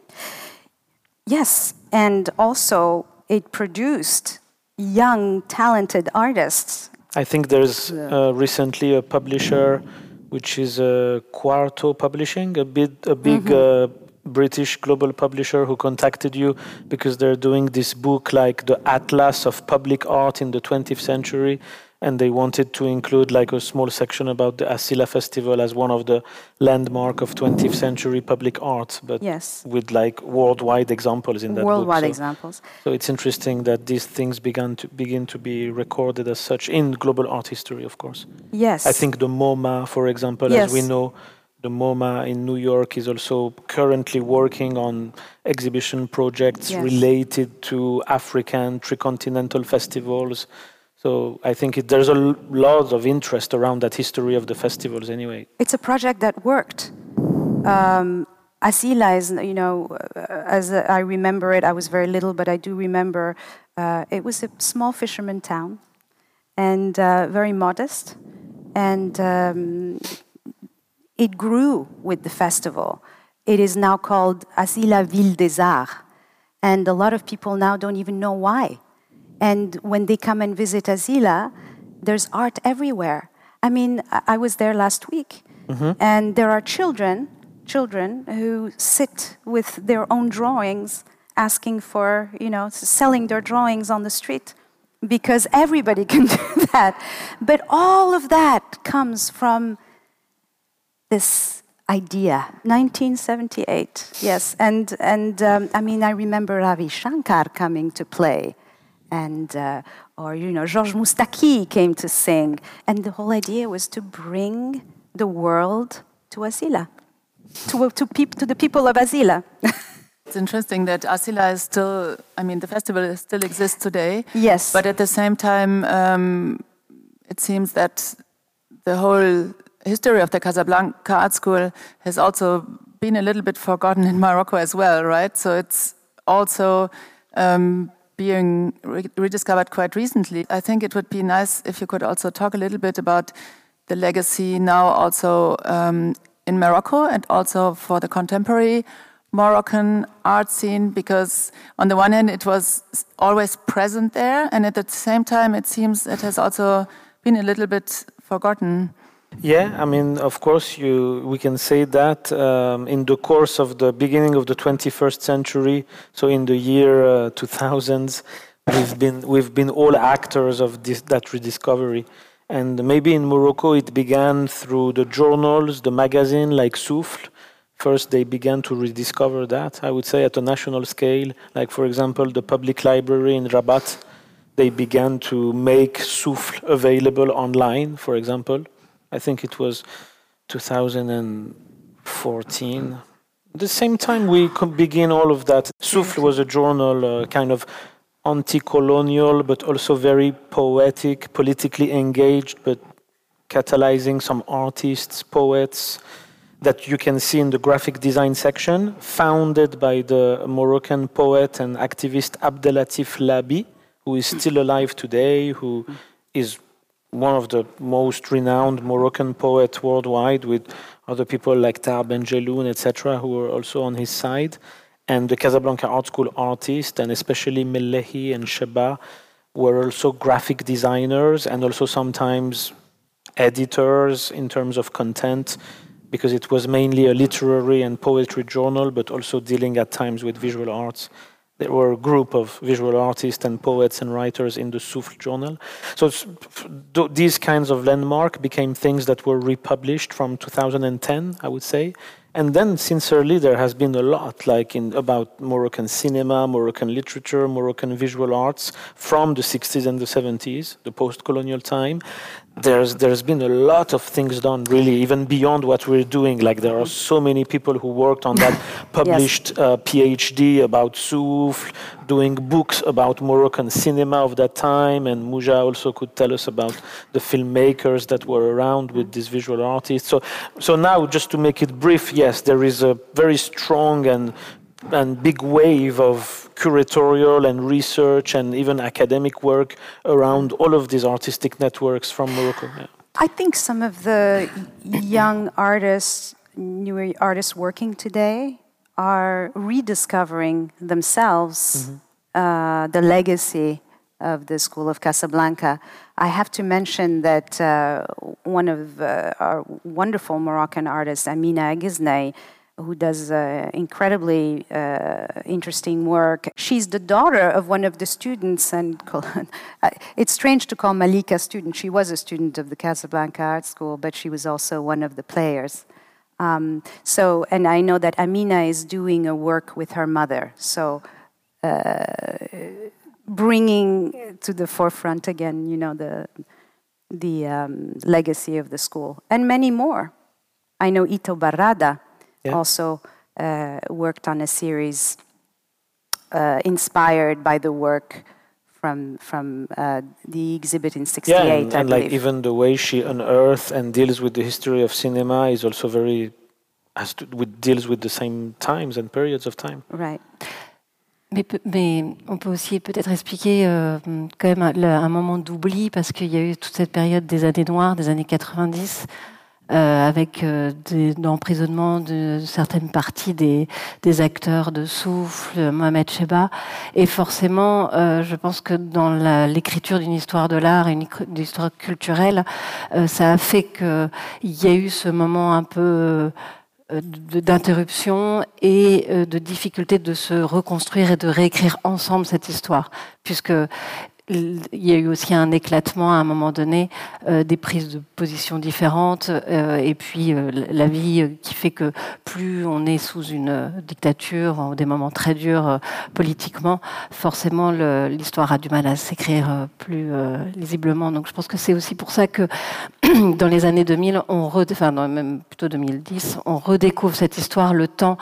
Speaker 4: Yes, and also it produced young, talented artists.
Speaker 2: I think there's uh, recently a publisher, which is uh, Quarto Publishing, a big, a big mm-hmm. uh, British global publisher who contacted you because they're doing this book like the Atlas of Public Art in the twentieth century. And they wanted to include like a small section about the Asila Festival as one of the landmark of twentieth century public art, but
Speaker 4: yes.
Speaker 2: with like worldwide examples in that
Speaker 4: worldwide
Speaker 2: book. So,
Speaker 4: examples.
Speaker 2: So it's interesting that these things began to begin to be recorded as such in global art history, of course.
Speaker 4: Yes.
Speaker 2: I think the MoMA, for example,
Speaker 4: yes.
Speaker 2: as we know, the MoMA in New York is also currently working on exhibition projects yes. related to African tricontinental festivals. So I think it, there's a l- lot of interest around that history of the festivals anyway.
Speaker 4: It's a project that worked. Um, Asila is, you know, uh, as uh, I remember it, I was very little, but I do remember uh, it was a small fisherman town and uh, very modest. And um, it grew with the festival. It is now called Asila Ville des Arts. And a lot of people now don't even know why. And when they come and visit Asila, there's art everywhere. I mean, I was there last week, mm-hmm. and there are children, children who sit with their own drawings, asking for, you know, selling their drawings on the street, because everybody can do that. But all of that comes from this idea, nineteen seventy-eight, yes. And, and um, I mean, I remember Ravi Shankar coming to play. And, uh, or, you know, Georges Moustaki came to sing. And the whole idea was to bring the world to Asila, to, to, peop- to the people of Asila.
Speaker 1: It's interesting that Asila is still, I mean, the festival still exists today.
Speaker 4: Yes.
Speaker 1: But at the same time, um, it seems that the whole history of the Casablanca Art School has also been a little bit forgotten in Morocco as well, right? So it's also... Um, being re- rediscovered quite recently. I think it would be nice if you could also talk a little bit about the legacy now also um, in Morocco and also for the contemporary Moroccan art scene, because on the one hand it was always present there, and at the same time it seems it has also been a little bit forgotten.
Speaker 2: Yeah, I mean, of course, you we can say that um, in the course of the beginning of the twenty-first century, so in the year uh, two thousands, we've been we've been all actors of this, that rediscovery. And maybe in Morocco it began through the journals, the magazine like Souffle. First, they began to rediscover that, I would say, at a national scale. Like, for example, the public library in Rabat, they began to make Souffle available online, for example. I think it was two thousand fourteen. At the same time, we could begin all of that. Souffle was a journal, uh, kind of anti-colonial, but also very poetic, politically engaged, but catalyzing some artists, poets, that you can see in the graphic design section, founded by the Moroccan poet and activist Abdelatif Labi, who is still alive today, who is one of the most renowned Moroccan poets worldwide, with other people like Tahar Ben Jelloun, et cetera, who were also on his side. And the Casablanca Art School artists, and especially Melehi and Sheba, were also graphic designers and also sometimes editors in terms of content, because it was mainly a literary and poetry journal, but also dealing at times with visual arts. There were a group of visual artists and poets and writers in the Souffle journal. So these kinds of landmarks became things that were republished from two thousand ten, I would say. And then, sincerely, there has been a lot, like in about Moroccan cinema, Moroccan literature, Moroccan visual arts from the sixties and the seventies, the post-colonial time. There's there's been a lot of things done, really, even beyond what we're doing. Like there are so many people who worked on that, published yes. uh, PhD about Souffle, doing books about Moroccan cinema of that time. And Mouja also could tell us about the filmmakers that were around with these visual artists. So, so now, just to make it brief, yes, there is a very strong and and big wave of curatorial and research and even academic work around all of these artistic networks from Morocco. Yeah.
Speaker 4: I think some of the young artists, newer artists working today are rediscovering themselves mm-hmm. uh, the legacy of the School of Casablanca. I have to mention that uh, one of uh, our wonderful Moroccan artists, Amina Agiznay, who does uh, incredibly uh, interesting work. She's the daughter of one of the students, and it's strange to call Malika a student. She was a student of the Casablanca Art School, but she was also one of the players. Um, so, and I know that Amina is doing a work with her mother. So, uh, bringing to the forefront again, you know, the the um, legacy of the school, and many more. I know Ito Barrada. Yeah. Also uh, worked on a series uh, inspired by the work from from uh, the exhibit in sixty-eight.
Speaker 2: Yeah, and,
Speaker 4: I
Speaker 2: and like even the way she unearths and deals with the history of cinema is also very has to, with, deals with the same times and periods of time.
Speaker 4: Right.
Speaker 3: Mais, mais on peut aussi peut-être expliquer euh, quand même un, un moment d'oubli, parce qu'il y a eu toute cette période des années noires, des années quatre-vingt-dix. Euh, avec euh, des, l'emprisonnement de certaines parties des, des acteurs de Souffle, Mohamed Cheba. Et forcément, euh, je pense que dans la, l'écriture d'une histoire de l'art, une, une histoire culturelle, euh, ça a fait qu'il y a eu ce moment un peu euh, de, d'interruption et euh, de difficulté de se reconstruire et de réécrire ensemble cette histoire. Puisque il y a eu aussi un éclatement à un moment donné, euh, des prises de positions différentes, euh, et puis euh, la vie euh, qui fait que plus on est sous une euh, dictature, en des moments très durs euh, politiquement, forcément le, l'histoire a du mal à s'écrire euh, plus euh, lisiblement. Donc je pense que c'est aussi pour ça que dans les années deux mille, on re, enfin dans, même plutôt deux mille dix, on redécouvre cette histoire, le temps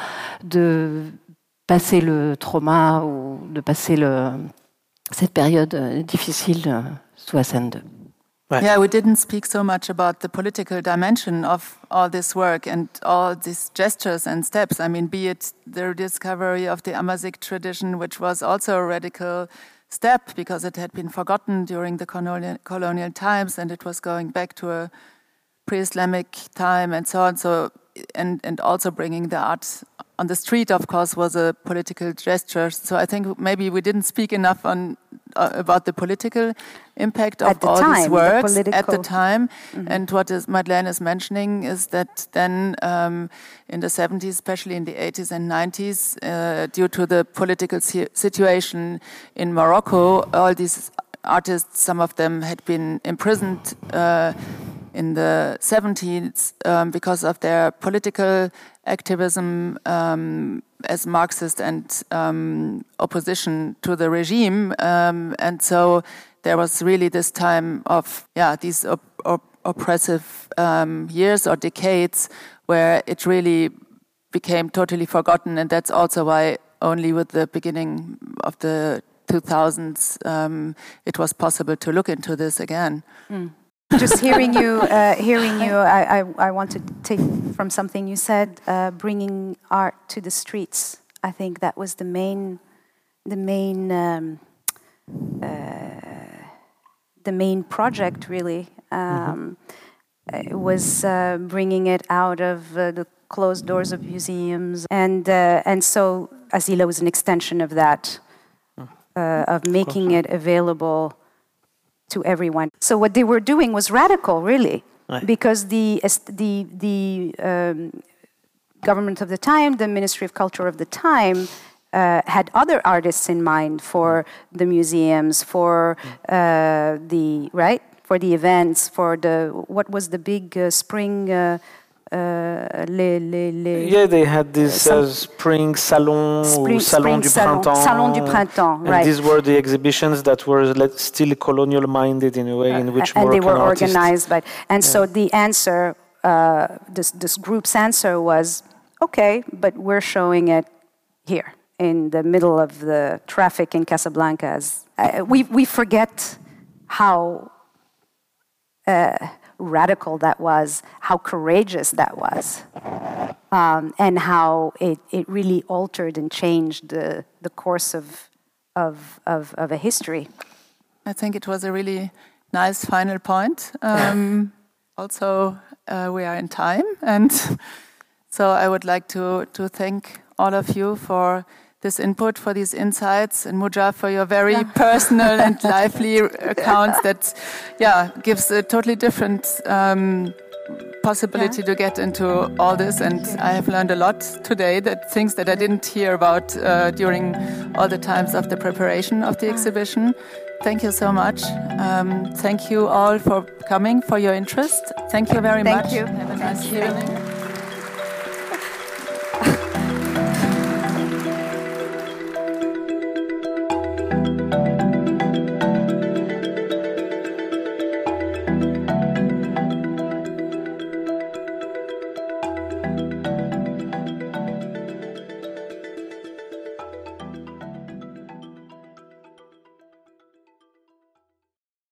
Speaker 3: de passer le trauma ou de passer le cette période difficile sous Hassan deux.
Speaker 1: Right. Yeah, we didn't speak so much about the political dimension of all this work and all these gestures and steps. I mean, be it the rediscovery of the Amazigh tradition, which was also a radical step because it had been forgotten during the colonial, colonial times and it was going back to a pre-Islamic time and so on. So, and, and also bringing the art on the street, of course, was a political gesture. So I think maybe we didn't speak enough on uh, about the political impact of all
Speaker 4: time,
Speaker 1: these works
Speaker 4: the
Speaker 1: at the time.
Speaker 4: Mm-hmm.
Speaker 1: And what is Madeleine is mentioning is that then um, in the seventies, especially in the eighties and nineties, uh, due to the political si- situation in Morocco, all these artists, some of them had been imprisoned uh, in the seventies um, because of their political activism um, as Marxist and um, opposition to the regime. Um, and so there was really this time of, yeah, these op- op- oppressive um, years or decades where it really became totally forgotten. And that's also why only with the beginning of the two thousands um, it was possible to look into this again.
Speaker 4: Mm. Just hearing you, uh, hearing you, I, I, I want to take from something you said, uh, bringing art to the streets. I think that was the main, the main, um, uh, the main project. Really, um, mm-hmm. It was uh, bringing it out of uh, the closed doors of museums, and uh, and so Asila was an extension of that, uh, of making it available to everyone. So what they were doing was radical, really, right. because the the the um, government of the time, the Ministry of Culture of the time, uh, had other artists in mind for the museums, for uh, the right, for the events, for the what was the big uh, spring. Uh, Uh, les, les, les
Speaker 2: yeah, they had this uh, spring salon,
Speaker 4: spring,
Speaker 2: salon
Speaker 4: spring
Speaker 2: du
Speaker 4: salon,
Speaker 2: printemps.
Speaker 4: Salon du printemps,
Speaker 2: and
Speaker 4: right.
Speaker 2: these were the exhibitions that were still colonial minded in a way, in which
Speaker 4: uh, and
Speaker 2: Moroccan
Speaker 4: they were
Speaker 2: artists,
Speaker 4: organized by. And yeah. so the answer, uh, this this group's answer was, okay, but we're showing it here in the middle of the traffic in Casablanca. As, uh, we we forget how. Uh, radical that was, how courageous that was, um, and how it, it really altered and changed the, the course of, of, of, of a history.
Speaker 1: I think it was a really nice final point. Um, also, uh, we are in time, and so I would like to, to thank all of you for this input, for these insights, and Muja, for your very yeah. personal and lively accounts that, yeah, gives a totally different um, possibility yeah. to get into all this. And I have learned a lot today, that things that I didn't hear about uh, during all the times of the preparation of the exhibition. Thank you so much. Um, thank you all for coming, for your interest. Thank you very
Speaker 4: thank
Speaker 1: much.
Speaker 4: You.
Speaker 1: Have a nice evening. Thank you.